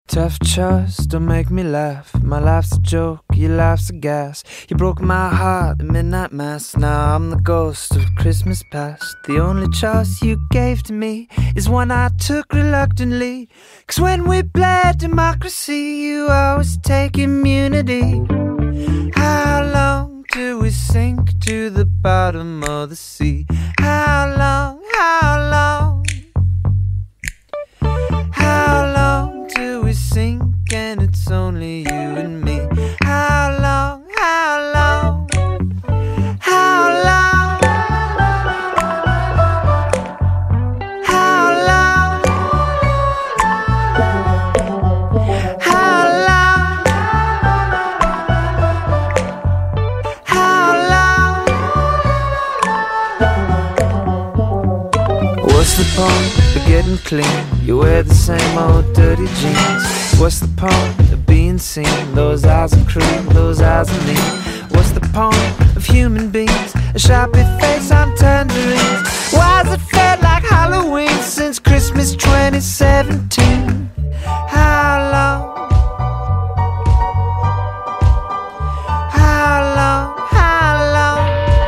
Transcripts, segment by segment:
Tough choice, don't make me laugh. My life's a joke, your life's a gas. You broke my heart at midnight mass. Now I'm the ghost of Christmas past. The only choice you gave to me is one I took reluctantly. 'Cause when we played democracy, you always take immunity. How long till we sink to the bottom of the sea? How long, how long? How long till we sink and it's only you and me? How long, how long? How long? How long? How long? How long? What's the point of getting clean? You wear the same old dirty jeans. What's the point of being seen? Those eyes are cruel, those eyes are mean. What's the point of human beings? A sharpie face on tangerines. Why's it felt like Halloween since Christmas 2017? How long? How long? How long?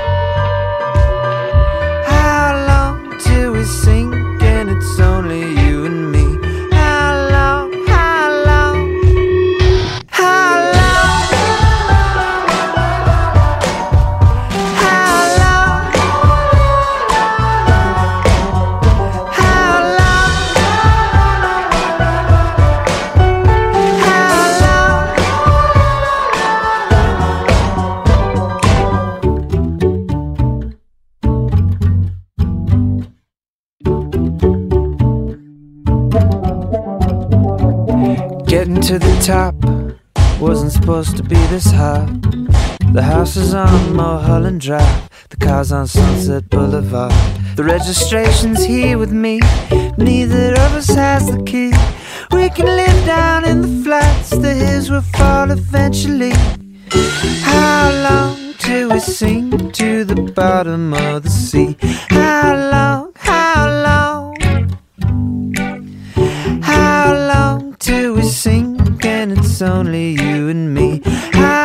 How long till we sink and it's only you and me? How long? How long? How long? How long? How long? Getting to the top wasn't supposed to be this hard. The house is on Mulholland Drive, the car's on Sunset Boulevard. The registration's here with me, neither of us has the key. We can live down in the flats, the hills will fall eventually. How long till we sink to the bottom of the sea? How long, how long? How long till we sink and it's only you and me? How